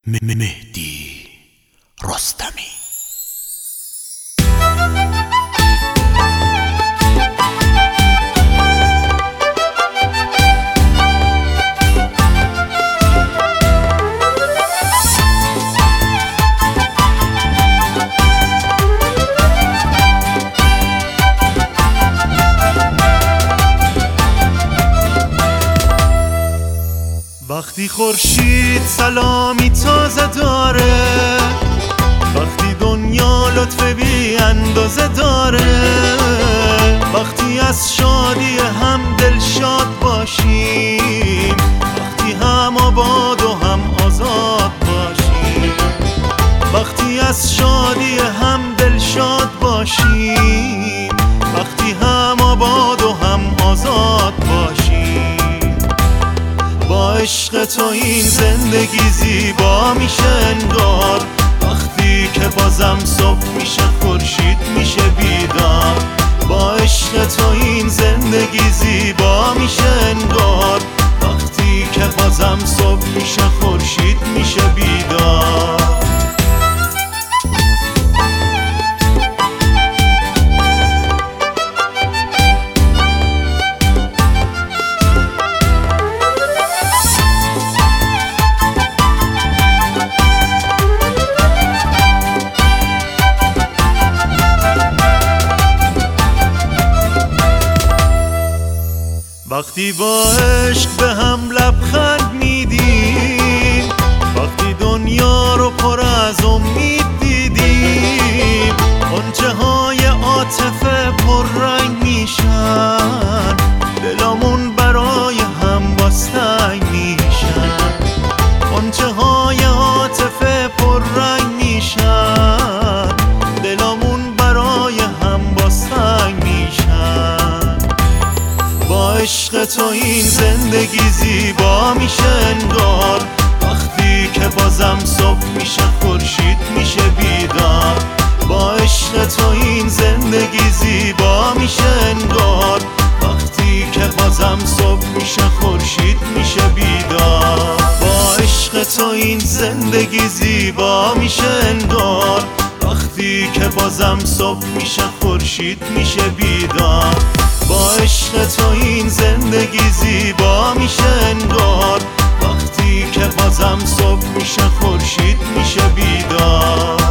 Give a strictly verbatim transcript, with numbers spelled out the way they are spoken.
مهدی رستمی. وقتی خورشید سلامی تازه داره، وقتی دنیا لطف بی اندازه داره، وقتی از شادی هم دل شاد باشیم، وقتی هم آباد و هم آزاد باشیم، وقتی از شادی هم دل شاد باشیم، وقتی هم آباد و هم آزاد باشیم. با عشق تو این زندگی زیبا میشه انگار، وقتی که بازم صبح میشه خورشید میشه بیدار. با عشق تو این زندگی زیبا میشه انگار، وقتی که بازم صبح میشه خورشید میشه بیدار. وقتی با عشق به هم لبخند میدیم، وقتی دنیا رو پر از امید دیدیم، غنچه های عاطفه پر رنگ میشن، دلامون برای هم باستنگ میشن. غنچه های عاطفه پر رنگ میشن، دلامون برای هم باستنگ میشن. با عشق تو این زندگی زیبا میشه انگار، وقتی که بازم صبح میشه خورشید میشه بیدار. با عشق تو این زندگی زیبا میشه انگار، وقتی که بازم صبح میشه خورشید میشه بیدار. با عشق تو این زندگی زیبا میشه انگار، وقتی که بازم صبح میشه خورشید میشه بیدار. با عشق تو این زندگی زیبا میشه انگار، وقتی که بازم صبح میشه خورشید میشه بیدار.